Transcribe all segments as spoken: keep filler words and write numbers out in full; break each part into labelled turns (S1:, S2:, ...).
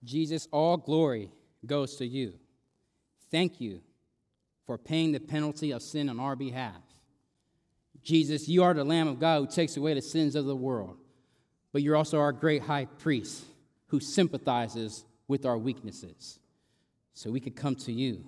S1: Jesus, all glory goes to you. Thank you for paying the penalty of sin on our behalf. Jesus, you are the Lamb of God who takes away the sins of the world, but you're also our great high priest who sympathizes with our weaknesses. So we could come to you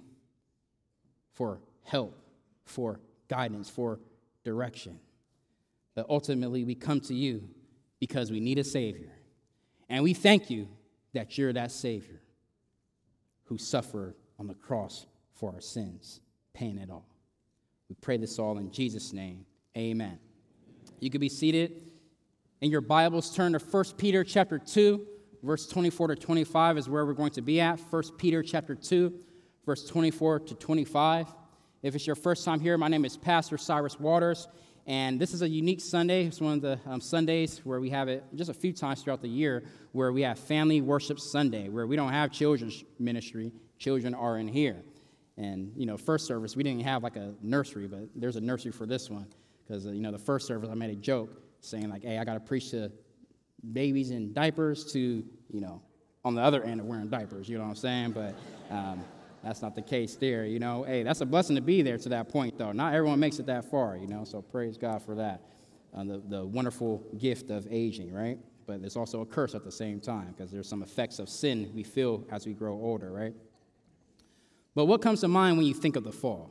S1: for help, for guidance, for direction. But ultimately, we come to you because we need a Savior. And we thank you that you're that Savior who suffered on the cross for our sins, paying it all. We pray this all in Jesus' name. Amen. You can be seated. In your Bibles, turn to First Peter chapter two, verse twenty-four to twenty-five is where we're going to be at. First Peter chapter two, verse twenty-four to twenty-five. If it's your first time here, my name is Pastor Cyrus Waters, and this is a unique Sunday. It's one of the um, Sundays where we have it just a few times throughout the year where we have Family Worship Sunday, where we don't have children's ministry. Children are in here. And, you know, first service, we didn't have like a nursery, but there's a nursery for this one. Because, uh, you know, the first service, I made a joke saying, like, hey, I got to preach to babies in diapers to, you know, on the other end of wearing diapers, you know what I'm saying? But um, that's not the case there, you know. Hey, that's a blessing to be there to that point, though. Not everyone makes it that far, you know, so praise God for that. Uh, the, the wonderful gift of aging, right? But there's also a curse at the same time because there's some effects of sin we feel as we grow older, right? But what comes to mind when you think of the fall?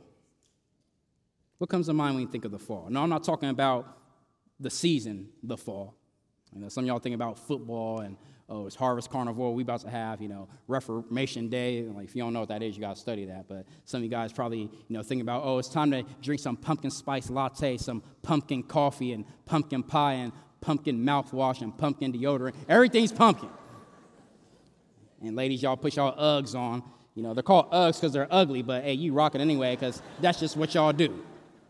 S1: What comes to mind when you think of the fall? No, I'm not talking about the season, the fall. You know, some of y'all think about football and, oh, it's Harvest Carnival. We about to have, you know, Reformation Day. Like, if you don't know what that is, you got to study that. But some of you guys probably, you know, think about, oh, it's time to drink some pumpkin spice latte, some pumpkin coffee and pumpkin pie and pumpkin mouthwash and pumpkin deodorant. Everything's pumpkin. And ladies, y'all put y'all Uggs on. You know, they're called Uggs because they're ugly, but, hey, you rock it anyway because that's just what y'all do.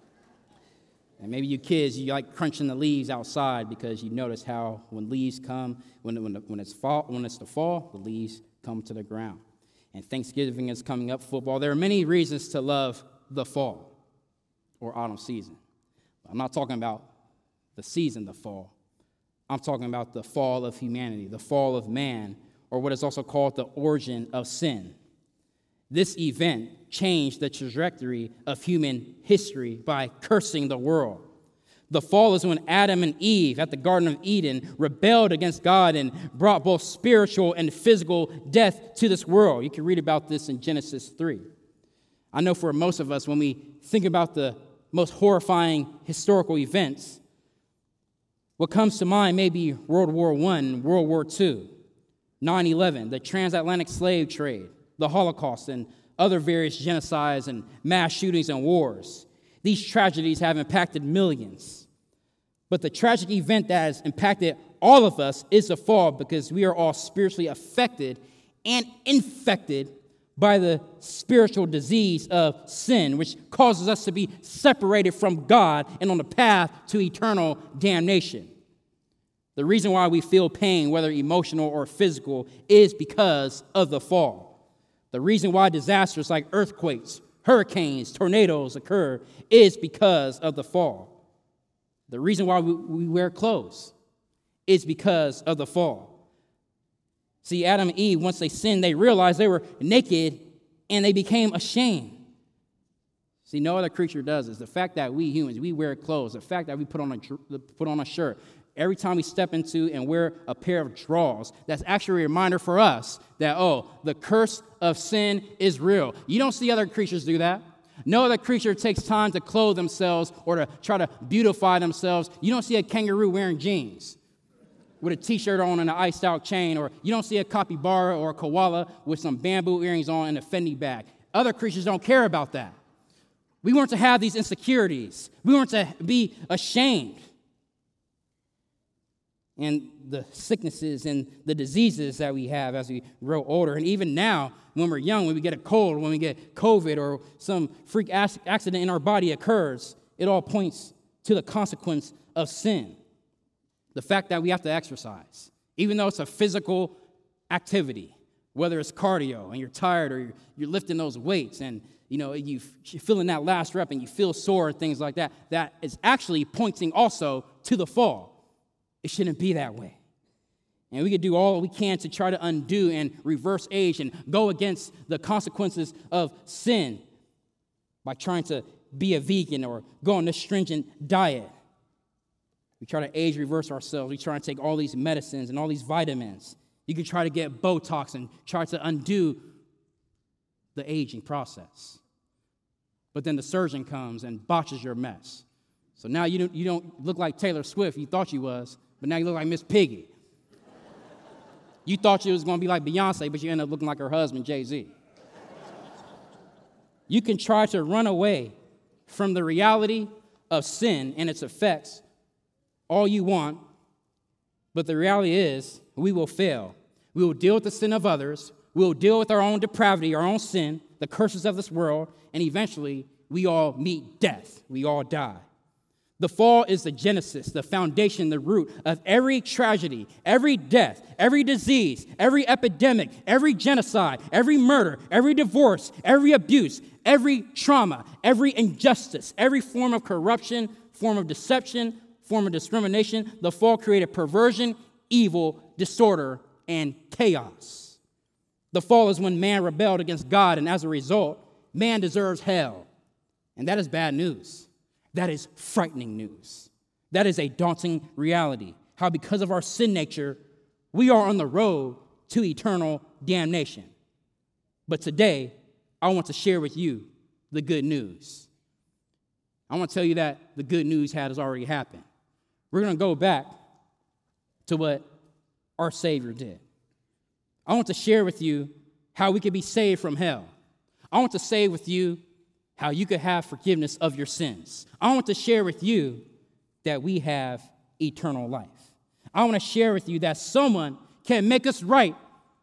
S1: And maybe you kids, you like crunching the leaves outside because you notice how when leaves come, when when, when it's fall, when it's the fall, the leaves come to the ground. And Thanksgiving is coming up, football. There are many reasons to love the fall or autumn season. I'm not talking about the season, the fall. I'm talking about the fall of humanity, the fall of man, or what is also called the origin of sin. This event changed the trajectory of human history by cursing the world. The fall is when Adam and Eve at the Garden of Eden rebelled against God and brought both spiritual and physical death to this world. You can read about this in Genesis three. I know for most of us, when we think about the most horrifying historical events, what comes to mind may be World War One, World War Two, nine eleven, the transatlantic slave trade, the Holocaust, and other various genocides and mass shootings and wars. These tragedies have impacted millions. But the tragic event that has impacted all of us is the fall because we are all spiritually affected and infected by the spiritual disease of sin, which causes us to be separated from God and on the path to eternal damnation. The reason why we feel pain, whether emotional or physical, is because of the fall. The reason why disasters like earthquakes, hurricanes, tornadoes occur is because of the fall. The reason why we, we wear clothes is because of the fall. See, Adam and Eve, once they sinned, they realized they were naked and they became ashamed. See, no other creature does this. The fact that we humans, we wear clothes, the fact that we put on a, put on a shirt, every time we step into and wear a pair of drawers, that's actually a reminder for us that, oh, the curse of sin is real. You don't see other creatures do that. No other creature takes time to clothe themselves or to try to beautify themselves. You don't see a kangaroo wearing jeans with a T-shirt on and an iced-out chain, or you don't see a capybara or a koala with some bamboo earrings on and a Fendi bag. Other creatures don't care about that. We weren't to have these insecurities. We weren't to be ashamed. And the sicknesses and the diseases that we have as we grow older. And even now, when we're young, when we get a cold, when we get COVID or some freak accident in our body occurs, it all points to the consequence of sin. The fact that we have to exercise, even though it's a physical activity, whether it's cardio and you're tired or you're, you're lifting those weights and you know, you, you're feeling that last rep and you feel sore, things like that, that is actually pointing also to the fall. It shouldn't be that way. And we could do all we can to try to undo and reverse age and go against the consequences of sin by trying to be a vegan or go on this stringent diet. We try to age reverse ourselves. We try to take all these medicines and all these vitamins. You can try to get Botox and try to undo the aging process. But then the surgeon comes and botches your mess. So now you don't, you don't look like Taylor Swift. You thought you was, but now you look like Miss Piggy. You thought you was going to be like Beyonce, but you end up looking like her husband, Jay-Z. You can try to run away from the reality of sin and its effects all you want, but the reality is we will fail. We will deal with the sin of others. We will deal with our own depravity, our own sin, the curses of this world, and eventually we all meet death. We all die. The fall is the genesis, the foundation, the root of every tragedy, every death, every disease, every epidemic, every genocide, every murder, every divorce, every abuse, every trauma, every injustice, every form of corruption, form of deception, form of discrimination. The fall created perversion, evil, disorder, and chaos. The fall is when man rebelled against God, and as a result, man deserves hell. And that is bad news. That is frightening news. That is a daunting reality. How because of our sin nature, we are on the road to eternal damnation. But today, I want to share with you the good news. I want to tell you that the good news has already happened. We're going to go back to what our Savior did. I want to share with you how we could be saved from hell. I want to say with you how you could have forgiveness of your sins. I want to share with you that we have eternal life. I want to share with you that someone can make us right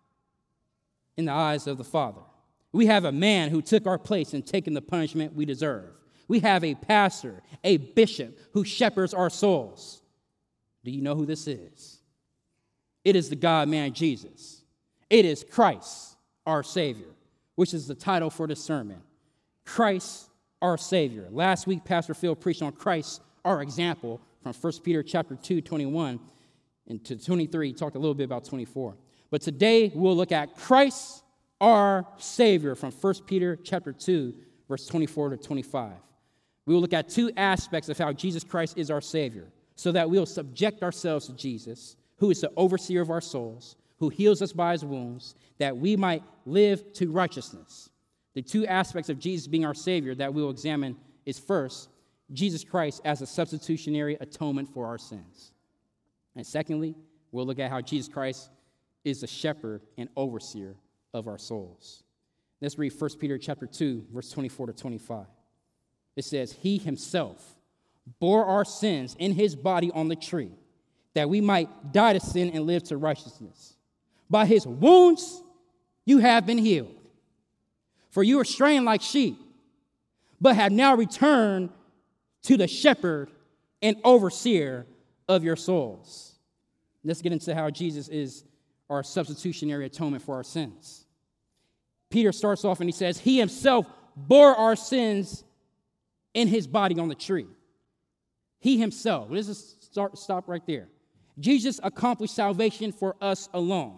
S1: in the eyes of the Father. We have a man who took our place and taken the punishment we deserve. We have a pastor, a bishop who shepherds our souls. Do you know who this is? It is the God-man Jesus. It is Christ, our Savior, which is the title for this sermon. Christ, our Savior. Last week, Pastor Phil preached on Christ, our example, from First Peter chapter two, twenty-one and to twenty-three. He talked a little bit about twenty-four. But today, we'll look at Christ, our Savior, from First Peter chapter two, verse twenty-four to twenty-five. We will look at two aspects of how Jesus Christ is our Savior, so that we will subject ourselves to Jesus, who is the overseer of our souls, who heals us by his wounds, that we might live to righteousness. The two aspects of Jesus being our Savior that we will examine is first, Jesus Christ as a substitutionary atonement for our sins. And secondly, we'll look at how Jesus Christ is the shepherd and overseer of our souls. Let's read First Peter chapter two, verse twenty-four to twenty-five. It says, he himself bore our sins in his body on the tree, that we might die to sin and live to righteousness. By his wounds you have been healed. For you were straying like sheep, but have now returned to the shepherd and overseer of your souls. Let's get into how Jesus is our substitutionary atonement for our sins. Peter starts off and he says, he himself bore our sins in his body on the tree. He himself. Let's just start, stop right there. Jesus accomplished salvation for us alone.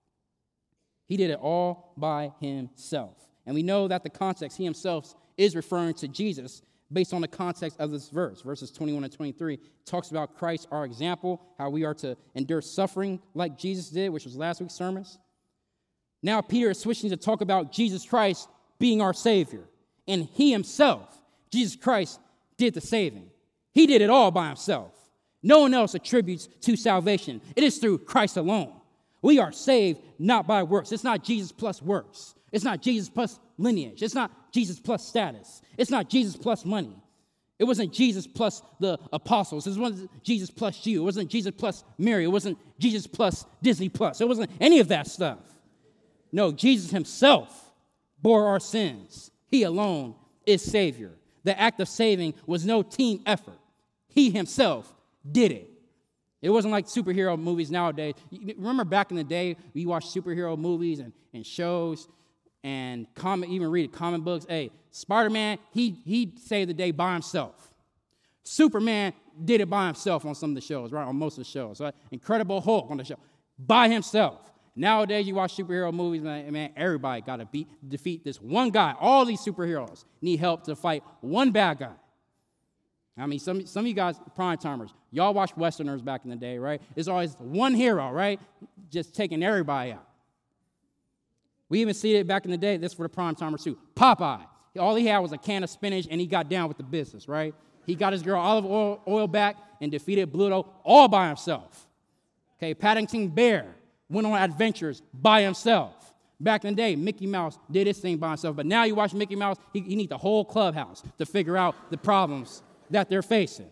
S1: He did it all by himself. And we know that the context, he himself, is referring to Jesus based on the context of this verse. Verses twenty-one and twenty-three talks about Christ, our example, how we are to endure suffering like Jesus did, which was last week's sermons. Now Peter is switching to talk about Jesus Christ being our Savior. And he himself, Jesus Christ, did the saving. He did it all by himself. No one else attributes to salvation. It is through Christ alone. We are saved not by works. It's not Jesus plus works. It's not Jesus plus lineage. It's not Jesus plus status. It's not Jesus plus money. It wasn't Jesus plus the apostles. It wasn't Jesus plus you. It wasn't Jesus plus Mary. It wasn't Jesus plus Disney plus. It wasn't any of that stuff. No, Jesus himself bore our sins. He alone is Savior. The act of saving was no team effort. He himself did it. It wasn't like superhero movies nowadays. Remember back in the day, we watched superhero movies and, and shows and comic, even read comic books. Hey, Spider-Man, he, he saved the day by himself. Superman did it by himself on some of the shows, right? On most of the shows. Right? Incredible Hulk on the show. by himself. Nowadays, you watch superhero movies, man, man everybody got to beat, defeat this one guy. All these superheroes need help to fight one bad guy. I mean, some, some of you guys, prime timers, y'all watched Westerners back in the day, right? There's always one hero, right? Just taking everybody out. We even see it back in the day. This is for the prime timers too. Popeye. All he had was a can of spinach, and he got down with the business, right? He got his girl olive oil, oil back and defeated Bluto all by himself. Okay, Paddington Bear went on adventures by himself. Back in the day, Mickey Mouse did his thing by himself. But now you watch Mickey Mouse, he, he needs the whole clubhouse to figure out the problems that they're facing.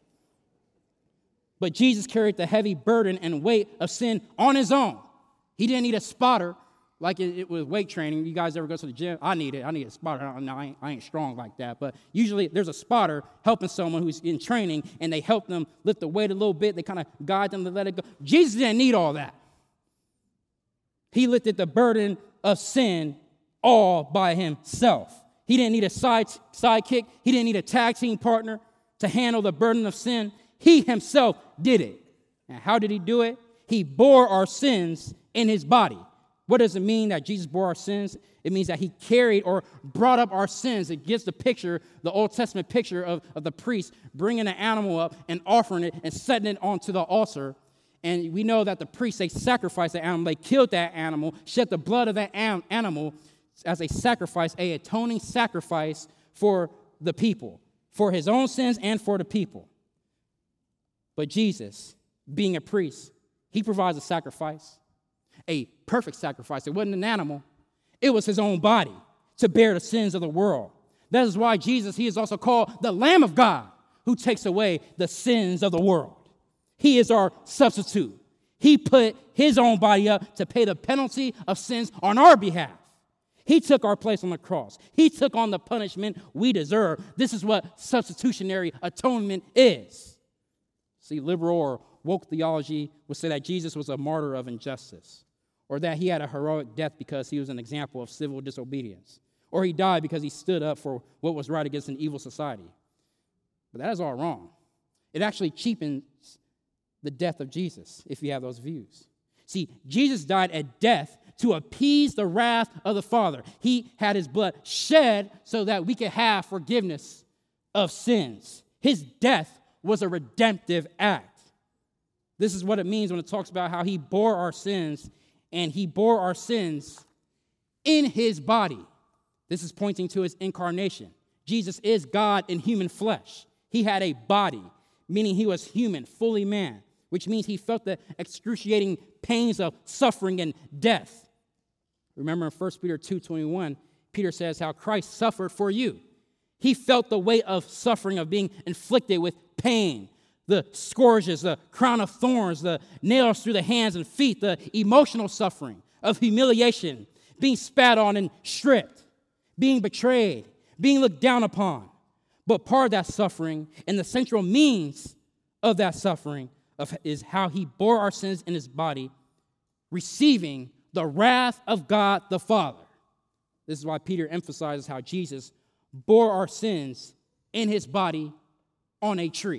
S1: But Jesus carried the heavy burden and weight of sin on his own. He didn't need a spotter like it, it was weight training. You guys ever go to the gym? I need it. I need a spotter. No, I ain't, I ain't strong like that. But usually there's a spotter helping someone who's in training, and they help them lift the weight a little bit. They kind of guide them to let it go. Jesus didn't need all that. He lifted the burden of sin all by himself. He didn't need a side sidekick. He didn't need a tag team partner to handle the burden of sin. He himself did it. And how did he do it? He bore our sins in his body. What does it mean that Jesus bore our sins? It means that he carried or brought up our sins. It gives the picture, the Old Testament picture of, of the priest bringing an animal up and offering it and setting it onto the altar. And we know that the priests, they sacrificed the animal. They killed that animal, shed the blood of that am- animal as a sacrifice, a atoning sacrifice for the people, for his own sins and for the people. But Jesus, being a priest, he provides a sacrifice, a perfect sacrifice. It wasn't an animal. It was his own body to bear the sins of the world. That is why Jesus, he is also called the Lamb of God who takes away the sins of the world. He is our substitute. He put his own body up to pay the penalty of sins on our behalf. He took our place on the cross. He took on the punishment we deserve. This is what substitutionary atonement is. See, liberal or woke theology would say that Jesus was a martyr of injustice, or that he had a heroic death because he was an example of civil disobedience, or he died because he stood up for what was right against an evil society. But that is all wrong. It actually cheapens the death of Jesus, if you have those views. See, Jesus died at death to appease the wrath of the Father. He had his blood shed so that we could have forgiveness of sins. His death was a redemptive act. This is what it means when it talks about how he bore our sins, and he bore our sins in his body. This is pointing to his incarnation. Jesus is God in human flesh. He had a body, meaning he was human, fully man, which means he felt the excruciating pains of suffering and death. Remember in First Peter two twenty-one, Peter says how Christ suffered for you. He felt the weight of suffering, of being inflicted with pain, the scourges, the crown of thorns, the nails through the hands and feet, the emotional suffering of humiliation, being spat on and stripped, being betrayed, being looked down upon. But part of that suffering and the central means of that suffering of, is how he bore our sins in his body, receiving the wrath of God the Father. This is why Peter emphasizes how Jesus bore our sins in his body on a tree.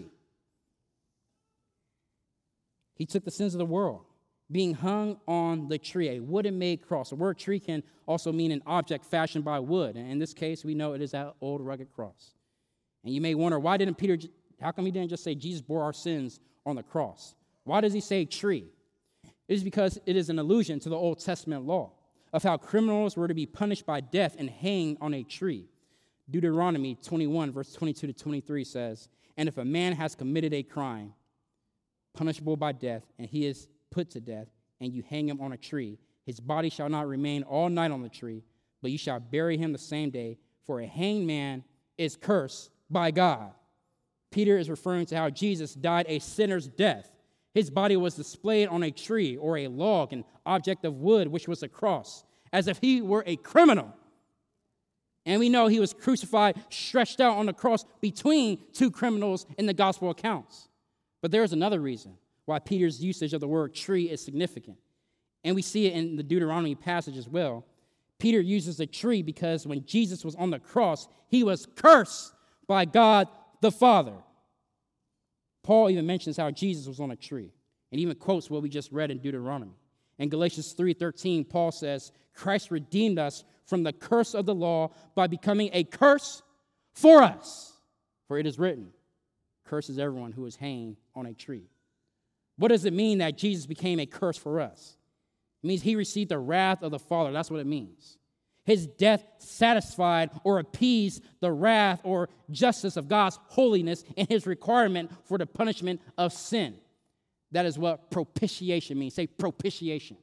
S1: He took the sins of the world, being hung on the tree, a wooden-made cross. The word tree can also mean an object fashioned by wood. And in this case, we know it is that old rugged cross. And you may wonder, why didn't Peter, how come he didn't just say Jesus bore our sins on the cross? Why does he say tree? It is because it is an allusion to the Old Testament law of how criminals were to be punished by death and hanged on a tree. Deuteronomy twenty-one, verse twenty-two to twenty-three says, "And if a man has committed a crime punishable by death, and he is put to death, and you hang him on a tree, his body shall not remain all night on the tree, but you shall bury him the same day, for a hanged man is cursed by God." Peter is referring to how Jesus died a sinner's death. His body was displayed on a tree or a log, an object of wood, which was a cross, as if he were a criminal. And we know he was crucified, stretched out on the cross between two criminals in the gospel accounts. But there is another reason why Peter's usage of the word tree is significant. And we see it in the Deuteronomy passage as well. Peter uses the tree because when Jesus was on the cross, he was cursed by God the Father. Paul even mentions how Jesus was on a tree. and even quotes what we just read in Deuteronomy. In Galatians three thirteen, Paul says, Christ redeemed us from the curse of the law by becoming a curse for us. For it is written, curses everyone who is hanged on a tree. What does it mean that Jesus became a curse for us? It means he received the wrath of the Father. That's what it means. His death satisfied or appeased the wrath or justice of God's holiness and his requirement for the punishment of sin. That is what propitiation means. Say propitiation.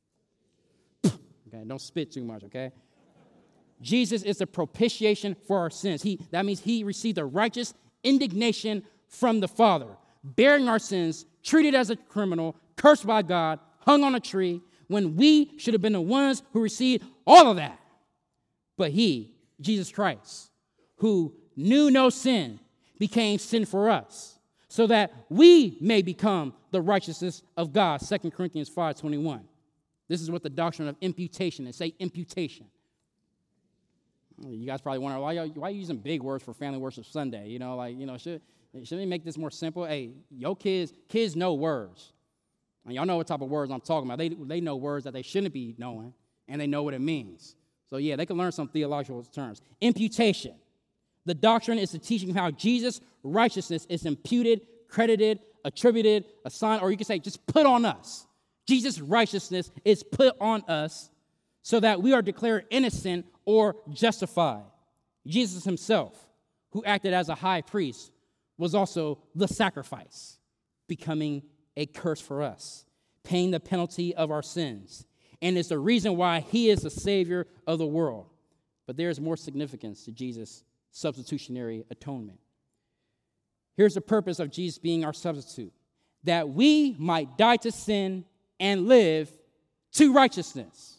S1: Okay, don't spit too much, okay? Jesus is the propitiation for our sins. He, that means he received a righteous indignation from the Father, bearing our sins, treated as a criminal, cursed by God, hung on a tree, when we should have been the ones who received all of that. But he, Jesus Christ, who knew no sin, became sin for us, so that we may become the righteousness of God. Second Corinthians five twenty-one. This is what the doctrine of imputation is. Say imputation. You guys probably wonder, why, why are you using big words for Family Worship Sunday? You know, like, you know, should, shouldn't we make this more simple? Hey, your kids, kids know words. And y'all know what type of words I'm talking about. They, they know words that they shouldn't be knowing, and they know what it means. So, yeah, they can learn some theological terms. Imputation. The doctrine is the teaching of how Jesus' righteousness is imputed, credited, attributed, assigned, or you can say just put on us. Jesus' righteousness is put on us so that we are declared innocent or justified. Jesus himself, who acted as a high priest, was also the sacrifice, becoming a curse for us, paying the penalty of our sins. And it's the reason why he is the Savior of the world. But there is more significance to Jesus' substitutionary atonement. Here's the purpose of Jesus being our substitute, that we might die to sin and live to righteousness.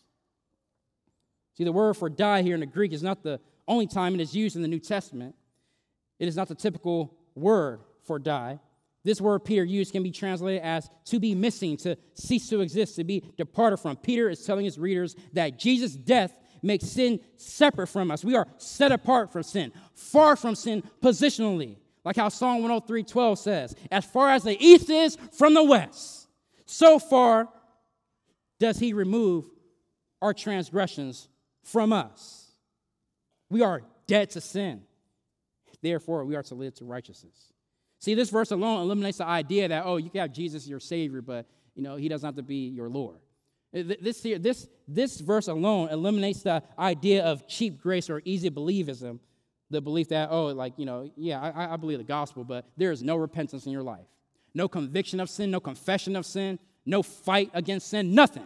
S1: See, the word for die here in the Greek is not the only time it is used in the New Testament. It is not the typical word for die. This word Peter used can be translated as to be missing, to cease to exist, to be departed from. Peter is telling his readers that Jesus' death makes sin separate from us. We are set apart from sin, far from sin positionally, like how Psalm one oh three twelve says, as far as the east is from the west, so far does he remove our transgressions from us. We are dead to sin. Therefore, we are to live to righteousness. See, this verse alone eliminates the idea that, oh, you can have Jesus your Savior, but, you know, he doesn't have to be your Lord. This, here, this, this verse alone eliminates the idea of cheap grace or easy believism, the belief that, oh, like, you know, yeah, I, I believe the gospel, but there is no repentance in your life. No conviction of sin, no confession of sin, no fight against sin, nothing.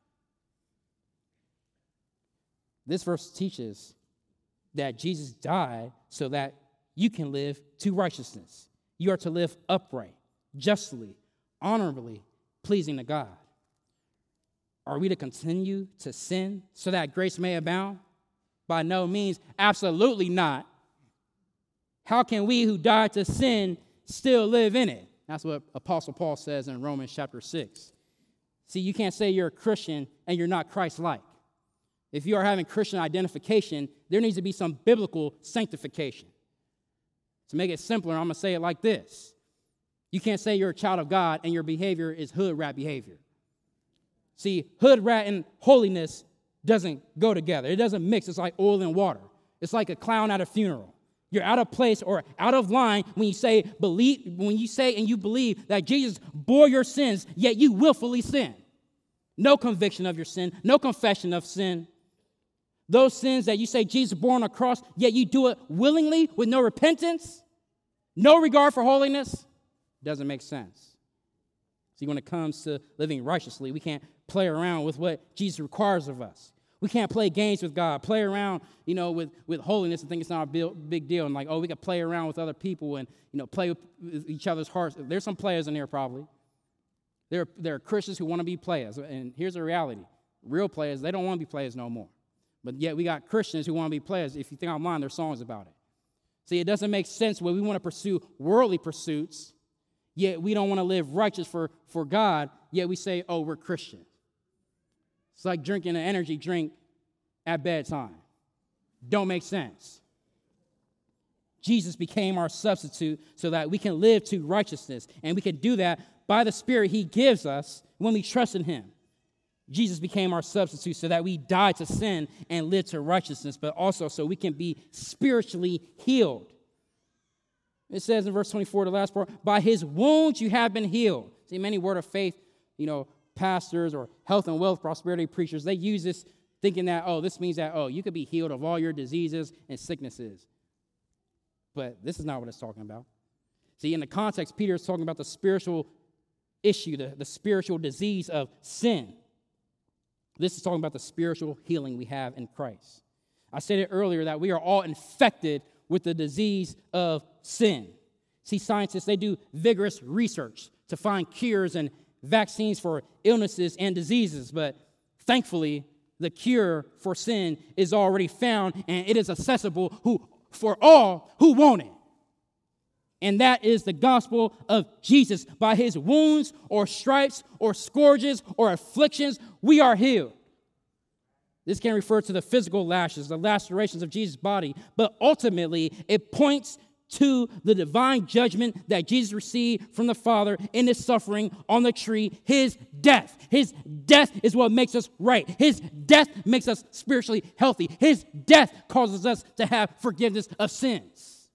S1: This verse teaches that Jesus died so that you can live to righteousness. You are to live upright, justly, honorably, pleasing to God. Are we to continue to sin so that grace may abound? By no means, absolutely not. How can we who died to sin still live in it? That's what Apostle Paul says in Romans chapter six. See, you can't say you're a Christian and you're not Christ-like. If you are having Christian identification, there needs to be some biblical sanctification. To make it simpler, I'm going to say it like this. You can't say you're a child of God and your behavior is hood rat behavior. See, hood rat and holiness doesn't go together. It doesn't mix. It's like oil and water. It's like a clown at a funeral. You're out of place or out of line when you say believe when you say and you believe that Jesus bore your sins, yet you willfully sin. No conviction of your sin, no confession of sin. Those sins that you say Jesus bore on a cross, yet you do it willingly with no repentance, no regard for holiness, doesn't make sense. See, when it comes to living righteously, we can't play around with what Jesus requires of us. We can't play games with God, play around, you know, with, with holiness and think it's not a big deal. And like, oh, we can play around with other people and, you know, play with each other's hearts. There's some players in there probably. There, there are Christians who want to be players. And here's the reality. Real players, they don't want to be players no more. But yet we got Christians who want to be players. If you think I'm lying, there's songs about it. See, it doesn't make sense when we want to pursue worldly pursuits, yet we don't want to live righteous for, for God, yet we say, oh, we're Christian. It's like drinking an energy drink at bedtime. Don't make sense. Jesus became our substitute so that we can live to righteousness. And we can do that by the Spirit he gives us when we trust in him. Jesus became our substitute so that we die to sin and live to righteousness, but also so we can be spiritually healed. It says in verse twenty-four, the last part, by his wounds you have been healed. See, many word of faith, you know, pastors or health and wealth prosperity preachers, they use this thinking that, oh, this means that, oh, you could be healed of all your diseases and sicknesses. But this is not what it's talking about. See, in the context, Peter is talking about the spiritual issue, the, the spiritual disease of sin. This is talking about the spiritual healing we have in Christ. I stated earlier that we are all infected with the disease of sin. See, scientists, they do vigorous research to find cures and vaccines for illnesses and diseases, but thankfully, the cure for sin is already found, and it is accessible who, for all who want it. And that is the gospel of Jesus. By his wounds or stripes or scourges or afflictions, we are healed. This can refer to the physical lashes, the lacerations of Jesus' body, but ultimately it points to the divine judgment that Jesus received from the Father in his suffering on the tree, his death. His death is what makes us right. His death makes us spiritually healthy. His death causes us to have forgiveness of sins.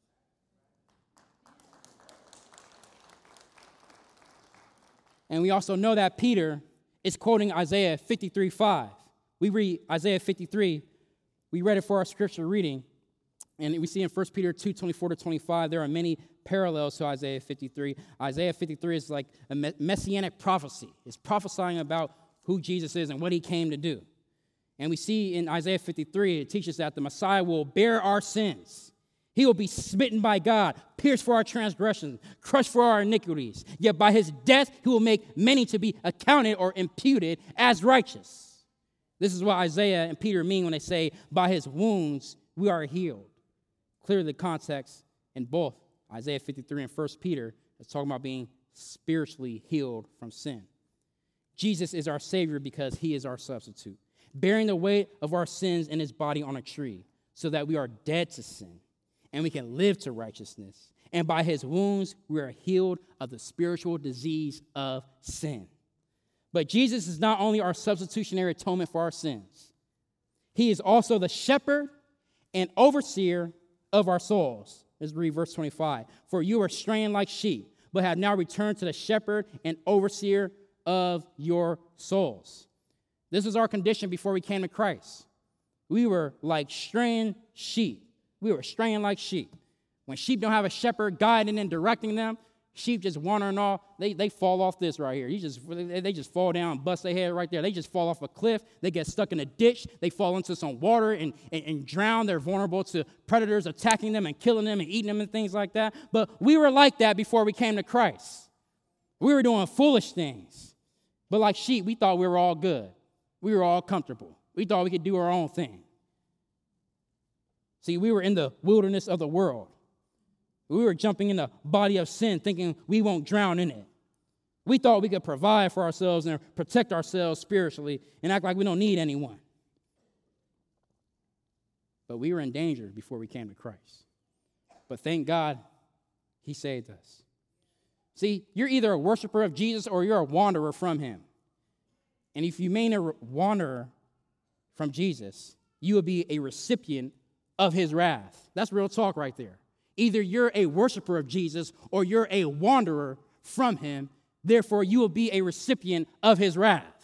S1: And we also know that Peter is quoting Isaiah fifty-three five. We read Isaiah fifty-three. We read it for our scripture reading. And we see in First Peter two twenty-four to twenty-five, there are many parallels to Isaiah fifty-three. Isaiah fifty-three is like a messianic prophecy. It's prophesying about who Jesus is and what he came to do. And we see in Isaiah fifty-three, it teaches that the Messiah will bear our sins. He will be smitten by God, pierced for our transgressions, crushed for our iniquities. Yet by his death, he will make many to be accounted or imputed as righteous. This is what Isaiah and Peter mean when they say, by his wounds we are healed. Clearly the context in both Isaiah fifty-three and First Peter is talking about being spiritually healed from sin. Jesus is our Savior because he is our substitute, bearing the weight of our sins in his body on a tree so that we are dead to sin and we can live to righteousness. And by his wounds, we are healed of the spiritual disease of sin. But Jesus is not only our substitutionary atonement for our sins, he is also the shepherd and overseer of our souls. Let's read verse twenty-five. For you are straying like sheep, but have now returned to the shepherd and overseer of your souls. This is our condition before we came to Christ. We were like straying sheep. We were straying like sheep. When sheep don't have a shepherd guiding and directing them, sheep just wandering off. They, they fall off this right here. You just they just fall down, bust their head right there. They just fall off a cliff. They get stuck in a ditch. They fall into some water and, and, and drown. They're vulnerable to predators attacking them and killing them and eating them and things like that. But we were like that before we came to Christ. We were doing foolish things. But like sheep, we thought we were all good. We were all comfortable. We thought we could do our own thing. See, we were in the wilderness of the world. We were jumping in the body of sin thinking we won't drown in it. We thought we could provide for ourselves and protect ourselves spiritually and act like we don't need anyone. But we were in danger before we came to Christ. But thank God he saved us. See, you're either a worshiper of Jesus or you're a wanderer from him. And if you remain a wanderer from Jesus, you will be a recipient of his wrath. That's real talk right there. Either you're a worshiper of Jesus or you're a wanderer from him. Therefore, you will be a recipient of his wrath.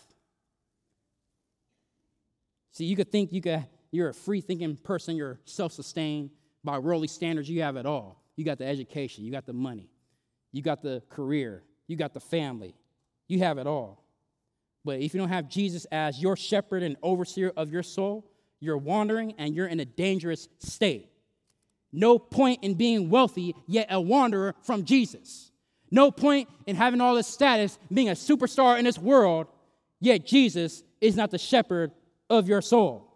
S1: See, you could think you could, you're a free-thinking person. You're self-sustained by worldly standards. You have it all. You got the education. You got the money. You got the career. You got the family. You have it all. But if you don't have Jesus as your shepherd and overseer of your soul, you're wandering and you're in a dangerous state. No point in being wealthy, yet a wanderer from Jesus. No point in having all this status, being a superstar in this world, yet Jesus is not the shepherd of your soul.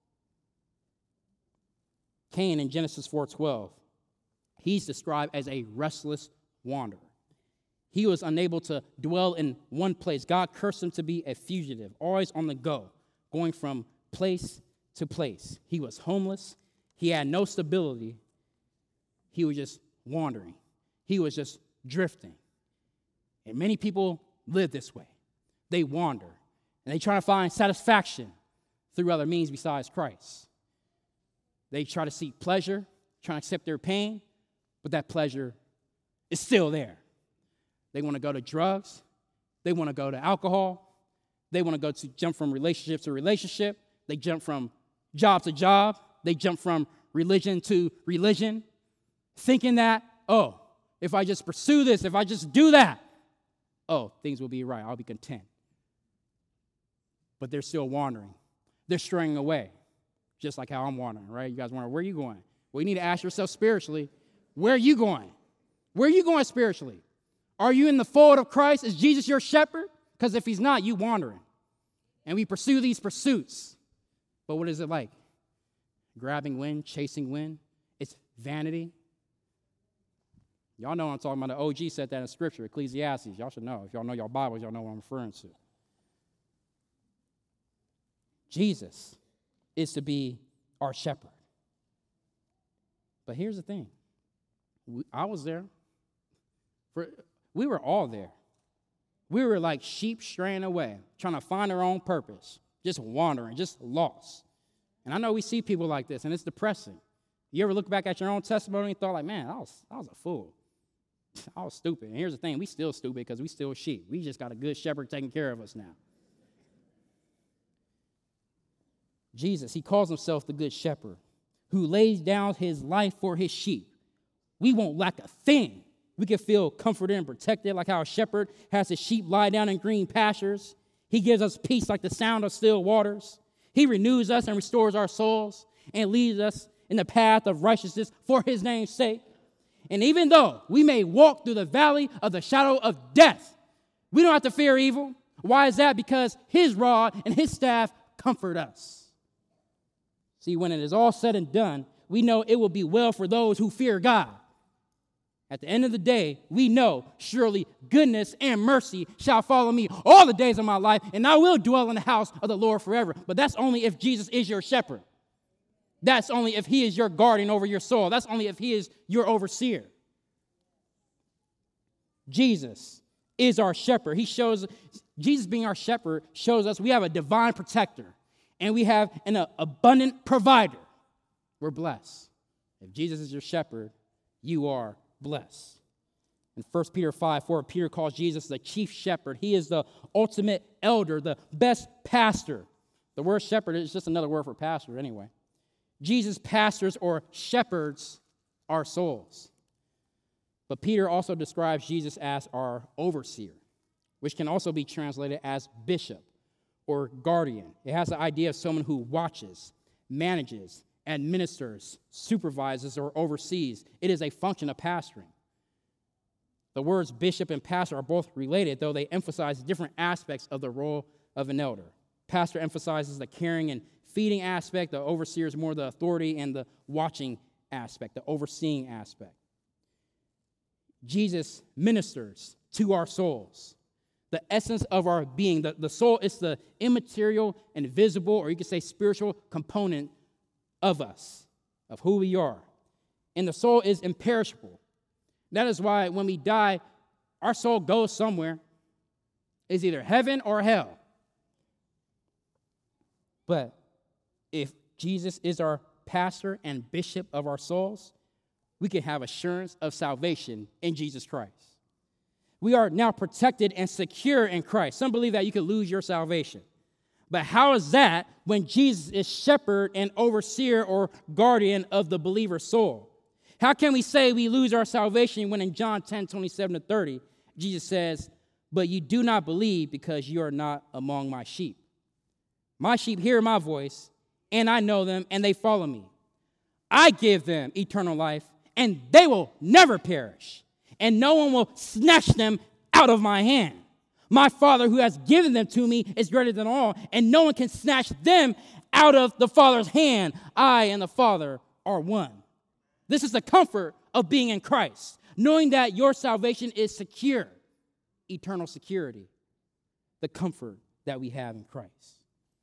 S1: Cain in Genesis four twelve, he's described as a restless wanderer. He was unable to dwell in one place. God cursed him to be a fugitive, always on the go, going from place to place. He was homeless. He had no stability. he was just wandering. He was just drifting. And many people live this way. They wander, and they try to find satisfaction through other means besides Christ. They try to seek pleasure, try to accept their pain, but that pleasure is still there. They want to go to drugs. They want to go to alcohol. They want to go to jump from relationship to relationship. They jump from job to job. They jump from religion to religion, thinking that, oh, if I just pursue this, if I just do that, oh, things will be right. I'll be content. But they're still wandering. They're straying away, just like how I'm wandering, right? You guys wonder, where are you going? Well, you need to ask yourself spiritually, where are you going? Where are you going spiritually? Are you in the fold of Christ? Is Jesus your shepherd? Because if he's not, you wandering. And we pursue these pursuits. But what is it like? Grabbing wind, chasing wind. It's vanity. Y'all know what I'm talking about. The O G said that in Scripture, Ecclesiastes. Y'all should know. If y'all know your Bibles, y'all know what I'm referring to. Jesus is to be our shepherd. But here's the thing. We, I was there. For, we were all there. We were like sheep straying away, trying to find our own purpose, just wandering, just lost. And I know we see people like this, and it's depressing. You ever look back at your own testimony and thought like, man, I was, I was a fool. I was stupid. And here's the thing. We still stupid because we still sheep. We just got a good shepherd taking care of us now. Jesus, he calls himself the good shepherd who lays down his life for his sheep. We won't lack a thing. We can feel comforted and protected like how a shepherd has his sheep lie down in green pastures. He gives us peace like the sound of still waters. He renews us and restores our souls and leads us in the path of righteousness for his name's sake. And even though we may walk through the valley of the shadow of death, we don't have to fear evil. Why is that? Because his rod and his staff comfort us. See, when it is all said and done, we know it will be well for those who fear God. At the end of the day, we know surely goodness and mercy shall follow me all the days of my life, and I will dwell in the house of the Lord forever. But that's only if Jesus is your shepherd. That's only if he is your guardian over your soul. That's only if he is your overseer. Jesus is our shepherd. He shows, Jesus being our shepherd shows us we have a divine protector and we have an uh, abundant provider. We're blessed. If Jesus is your shepherd, you are blessed. In First Peter five four, Peter calls Jesus the chief shepherd. He is the ultimate elder, the best pastor. The word shepherd is just another word for pastor anyway. Jesus pastors or shepherds our souls. But Peter also describes Jesus as our overseer, which can also be translated as bishop or guardian. It has the idea of someone who watches, manages, administers, supervises, or oversees. It is a function of pastoring. The words bishop and pastor are both related, though they emphasize different aspects of the role of an elder. Pastor emphasizes the caring and feeding aspect. The overseer is more the authority and the watching aspect, the overseeing aspect. Jesus ministers to our souls. The essence of our being, the, the soul is the immaterial and visible, or you could say spiritual component of us, of who we are. And the soul is imperishable. That is why when we die, our soul goes somewhere. It's either heaven or hell. But if Jesus is our pastor and bishop of our souls, we can have assurance of salvation in Jesus Christ. We are now protected and secure in Christ. Some believe that you could lose your salvation. But how is that when Jesus is shepherd and overseer or guardian of the believer's soul? How can we say we lose our salvation when in John ten, twenty-seven to thirty, Jesus says, "But you do not believe because you are not among my sheep. My sheep hear my voice, and I know them, and they follow me. I give them eternal life, and they will never perish, and no one will snatch them out of my hand. My Father who has given them to me is greater than all, and no one can snatch them out of the Father's hand. I and the Father are one." This is the comfort of being in Christ, knowing that your salvation is secure, eternal security, the comfort that we have in Christ.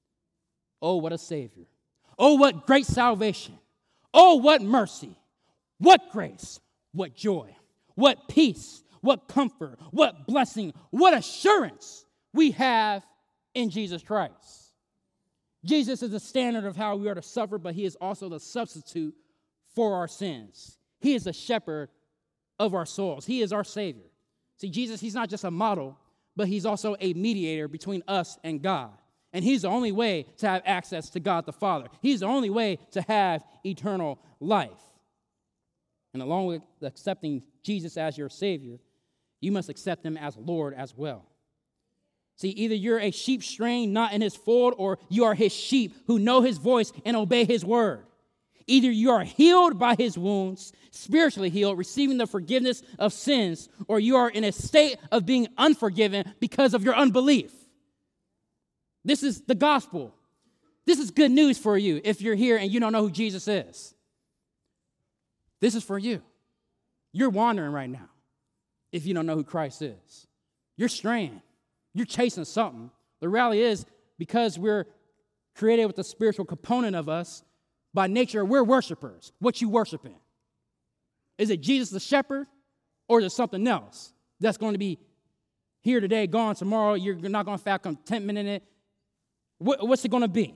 S1: Oh, what a Savior. Oh, what great salvation. Oh, what mercy. What grace, what joy, what peace, what comfort, what blessing, what assurance we have in Jesus Christ. Jesus is the standard of how we are to suffer, but he is also the substitute for our sins. He is the shepherd of our souls. He is our Savior. See, Jesus, he's not just a model, but he's also a mediator between us and God. And he's the only way to have access to God the Father. He's the only way to have eternal life. And along with accepting Jesus as your Savior, you must accept him as Lord as well. See, either you're a sheep straying not in his fold, or you are his sheep who know his voice and obey his word. Either you are healed by his wounds, spiritually healed, receiving the forgiveness of sins, or you are in a state of being unforgiven because of your unbelief. This is the gospel. This is good news for you if you're here and you don't know who Jesus is. This is for you. You're wandering right now if you don't know who Christ is. You're straying. You're chasing something. The reality is, because we're created with the spiritual component of us, by nature, we're worshipers. What you worshiping? Is it Jesus the shepherd, or is it something else that's going to be here today, gone tomorrow? You're not going to find contentment in it. What, what's it going to be?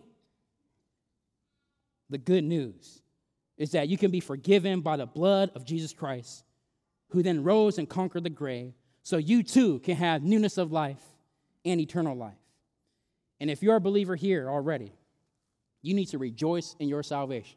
S1: The good news is that you can be forgiven by the blood of Jesus Christ, who then rose and conquered the grave, so you too can have newness of life and eternal life. And if you're a believer here already, you need to rejoice in your salvation.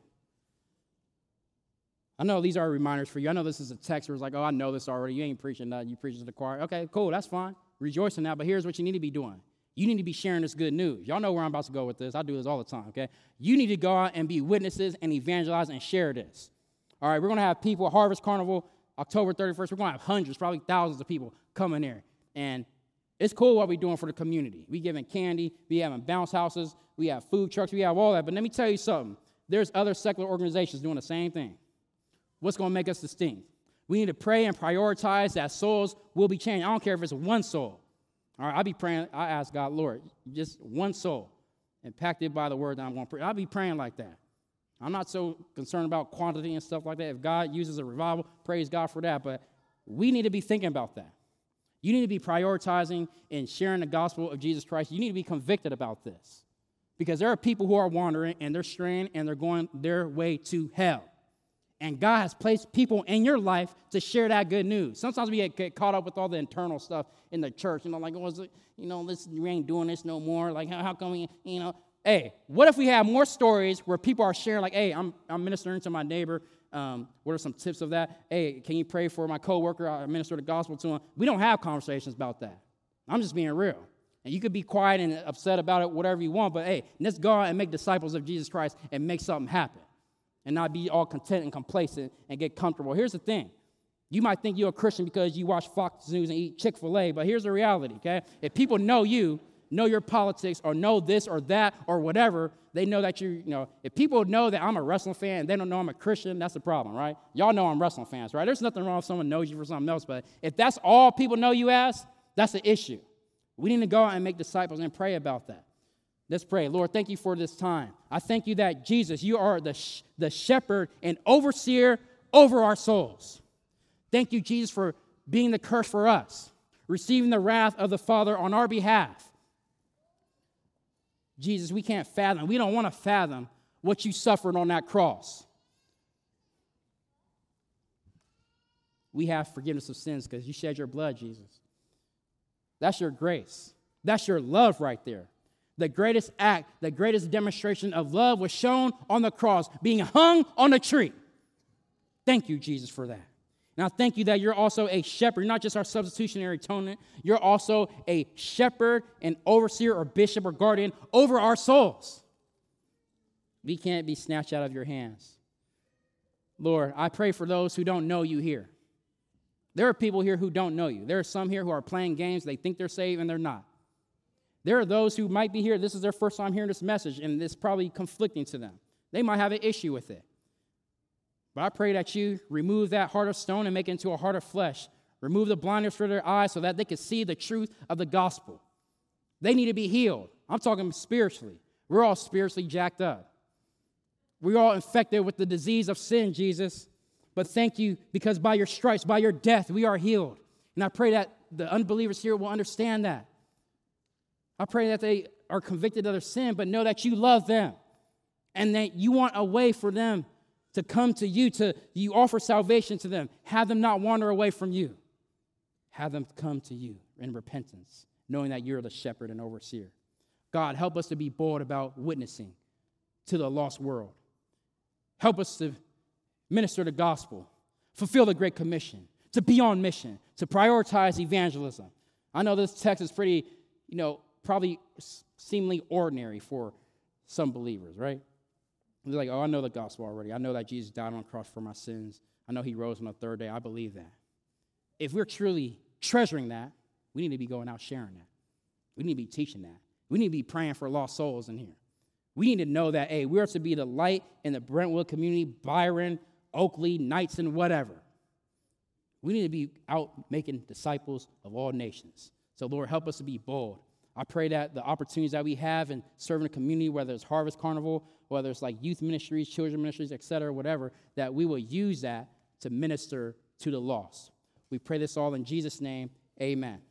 S1: I know these are reminders for you. I know this is a text where it's like, oh, I know this already. You ain't preaching that. You preaching to the choir. Okay, cool. That's fine. Rejoice in that. But here's what you need to be doing. You need to be sharing this good news. Y'all know where I'm about to go with this. I do this all the time, okay? You need to go out and be witnesses and evangelize and share this. All right, we're going to have people at Harvest Carnival, October thirty-first. We're going to have hundreds, probably thousands of people coming here. And it's cool what we're doing for the community. We giving candy. We having bounce houses. We have food trucks. We have all that. But let me tell you something. There's other secular organizations doing the same thing. What's going to make us distinct? We need to pray and prioritize that souls will be changed. I don't care if it's one soul. All right, I'll be praying. I ask God, Lord, just one soul impacted by the word that I'm going to pray. I'll be praying like that. I'm not so concerned about quantity and stuff like that. If God uses a revival, praise God for that. But we need to be thinking about that. You need to be prioritizing and sharing the gospel of Jesus Christ. You need to be convicted about this. Because there are people who are wandering and they're straying and they're going their way to hell. And God has placed people in your life to share that good news. Sometimes we get caught up with all the internal stuff in the church. You know, like, oh, it, you know, this, we ain't doing this no more. Like, how, how come we, you know. Hey, what if we have more stories where people are sharing, like, hey, I'm, I'm ministering to my neighbor. Um, what are some tips of that? Hey, can you pray for my coworker? I minister the gospel to him. We don't have conversations about that. I'm just being real. And you could be quiet and upset about it, whatever you want, but hey, let's go out and make disciples of Jesus Christ and make something happen. And not be all content and complacent and get comfortable. Here's the thing. You might think you're a Christian because you watch Fox News and eat Chick-fil-A, but here's the reality, okay? If people know you, know your politics, or know this or that or whatever, they know that you, you know, if people know that I'm a wrestling fan and they don't know I'm a Christian, that's the problem, right? Y'all know I'm wrestling fans, right? There's nothing wrong if someone knows you for something else, but if that's all people know you as, that's an issue. We need to go out and make disciples and pray about that. Let's pray. Lord, thank you for this time. I thank you that, Jesus, you are the, sh- the shepherd and overseer over our souls. Thank you, Jesus, for being the curse for us, receiving the wrath of the Father on our behalf. Jesus, we can't fathom. We don't want to fathom what you suffered on that cross. We have forgiveness of sins because you shed your blood, Jesus. That's your grace. That's your love right there. The greatest act, the greatest demonstration of love was shown on the cross, being hung on a tree. Thank you, Jesus, for that. Now, thank you that you're also a shepherd. You're not just our substitutionary atonement. You're also a shepherd and overseer or bishop or guardian over our souls. We can't be snatched out of your hands. Lord, I pray for those who don't know you here. There are people here who don't know you. There are some here who are playing games. They think they're saved and they're not. There are those who might be here, this is their first time hearing this message, and it's probably conflicting to them. They might have an issue with it. But I pray that you remove that heart of stone and make it into a heart of flesh. Remove the blinders from their eyes so that they can see the truth of the gospel. They need to be healed. I'm talking spiritually. We're all spiritually jacked up. We're all infected with the disease of sin, Jesus. But thank you because by your stripes, by your death, we are healed. And I pray that the unbelievers here will understand that. I pray that they are convicted of their sin, but know that you love them and that you want a way for them to come to you, to you offer salvation to them. Have them not wander away from you. Have them come to you in repentance, knowing that you're the shepherd and overseer. God, help us to be bold about witnessing to the lost world. Help us to minister the gospel, fulfill the Great Commission, to be on mission, to prioritize evangelism. I know this text is pretty, you know, probably seemingly ordinary for some believers, right? They're like, oh, I know the gospel already. I know that Jesus died on the cross for my sins. I know he rose on the third day. I believe that. If we're truly treasuring that, we need to be going out sharing that. We need to be teaching that. We need to be praying for lost souls in here. We need to know that, hey, we're to be the light in the Brentwood community, Byron, Oakley, Knightson, whatever. We need to be out making disciples of all nations. So, Lord, help us to be bold. I pray that the opportunities that we have in serving the community, whether it's Harvest Carnival, whether it's like youth ministries, children ministries, et cetera, whatever, that we will use that to minister to the lost. We pray this all in Jesus' name. Amen.